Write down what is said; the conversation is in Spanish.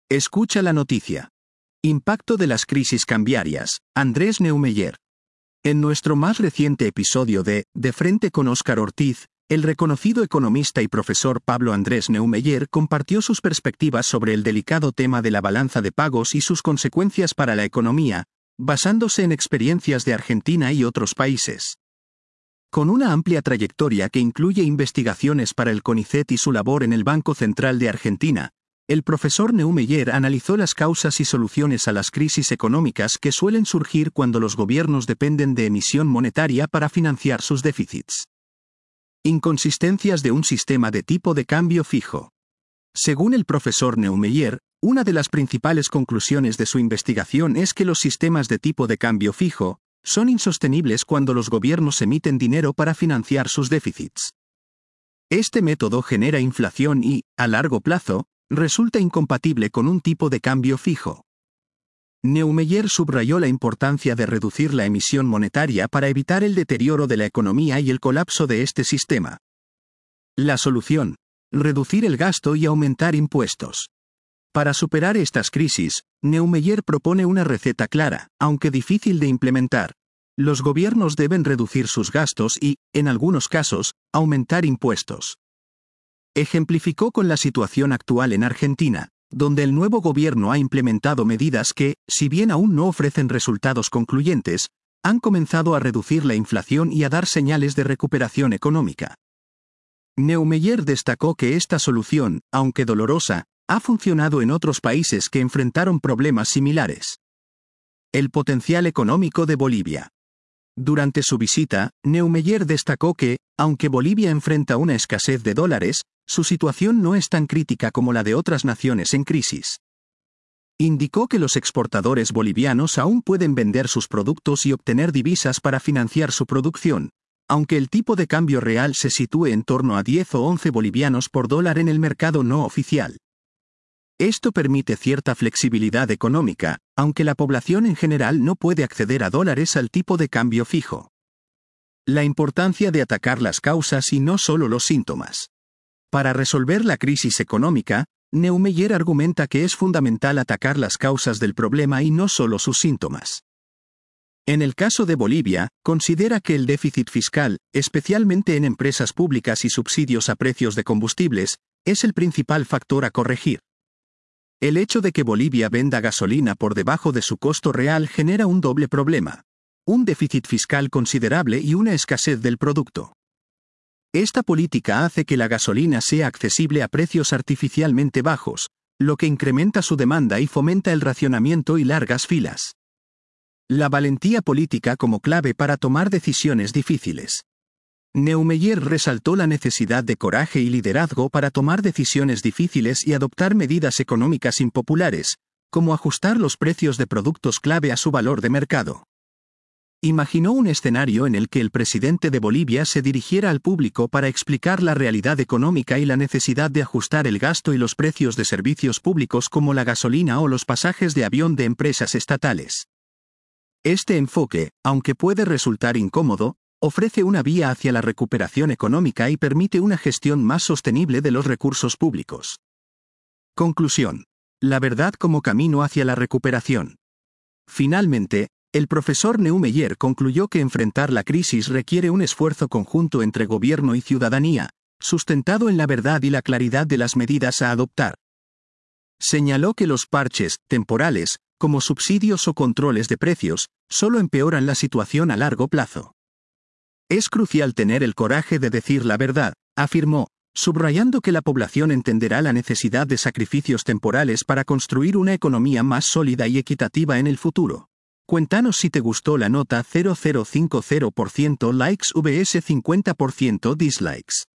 Escucha la noticia. Impacto de las crisis cambiarias. Andrés Neumeyer. En nuestro más reciente episodio De Frente con Óscar Ortiz, el reconocido economista y profesor Pablo Andrés Neumeyer compartió sus perspectivas sobre el delicado tema de la balanza de pagos y sus consecuencias para la economía, basándose en experiencias de Argentina y otros países. Con una amplia trayectoria que incluye investigaciones para el CONICET y su labor en el Banco Central de Argentina, el profesor Neumeyer analizó las causas y soluciones a las crisis económicas que suelen surgir cuando los gobiernos dependen de emisión monetaria para financiar sus déficits. Inconsistencias de un sistema de tipo de cambio fijo. Según el profesor Neumeyer, una de las principales conclusiones de su investigación es que los sistemas de tipo de cambio fijo son insostenibles cuando los gobiernos emiten dinero para financiar sus déficits. Este método genera inflación y, a largo plazo, resulta incompatible con un tipo de cambio fijo. Neumeyer subrayó la importancia de reducir la emisión monetaria para evitar el deterioro de la economía y el colapso de este sistema. La solución: reducir el gasto y aumentar impuestos. Para superar estas crisis, Neumeyer propone una receta clara, aunque difícil de implementar. Los gobiernos deben reducir sus gastos y, en algunos casos, aumentar impuestos. Ejemplificó con la situación actual en Argentina, donde el nuevo gobierno ha implementado medidas que, si bien aún no ofrecen resultados concluyentes, han comenzado a reducir la inflación y a dar señales de recuperación económica. Neumeyer destacó que esta solución, aunque dolorosa, ha funcionado en otros países que enfrentaron problemas similares. El potencial económico de Bolivia. Durante su visita, Neumeyer destacó que, aunque Bolivia enfrenta una escasez de dólares, su situación no es tan crítica como la de otras naciones en crisis. Indicó que los exportadores bolivianos aún pueden vender sus productos y obtener divisas para financiar su producción, aunque el tipo de cambio real se sitúe en torno a 10 o 11 bolivianos por dólar en el mercado no oficial. Esto permite cierta flexibilidad económica, aunque la población en general no puede acceder a dólares al tipo de cambio fijo. La importancia de atacar las causas y no solo los síntomas. Para resolver la crisis económica, Neumeyer argumenta que es fundamental atacar las causas del problema y no solo sus síntomas. En el caso de Bolivia, considera que el déficit fiscal, especialmente en empresas públicas y subsidios a precios de combustibles, es el principal factor a corregir. El hecho de que Bolivia venda gasolina por debajo de su costo real genera un doble problema: un déficit fiscal considerable y una escasez del producto. Esta política hace que la gasolina sea accesible a precios artificialmente bajos, lo que incrementa su demanda y fomenta el racionamiento y largas filas. La valentía política como clave para tomar decisiones difíciles. Neumeyer resaltó la necesidad de coraje y liderazgo para tomar decisiones difíciles y adoptar medidas económicas impopulares, como ajustar los precios de productos clave a su valor de mercado. Imaginó un escenario en el que el presidente de Bolivia se dirigiera al público para explicar la realidad económica y la necesidad de ajustar el gasto y los precios de servicios públicos como la gasolina o los pasajes de avión de empresas estatales. Este enfoque, aunque puede resultar incómodo, ofrece una vía hacia la recuperación económica y permite una gestión más sostenible de los recursos públicos. Conclusión: la verdad como camino hacia la recuperación. Finalmente, el profesor Neumeyer concluyó que enfrentar la crisis requiere un esfuerzo conjunto entre gobierno y ciudadanía, sustentado en la verdad y la claridad de las medidas a adoptar. Señaló que los parches temporales, como subsidios o controles de precios, solo empeoran la situación a largo plazo. Es crucial tener el coraje de decir la verdad, afirmó, subrayando que la población entenderá la necesidad de sacrificios temporales para construir una economía más sólida y equitativa en el futuro. Cuéntanos si te gustó la nota. 0050% likes vs 50% dislikes.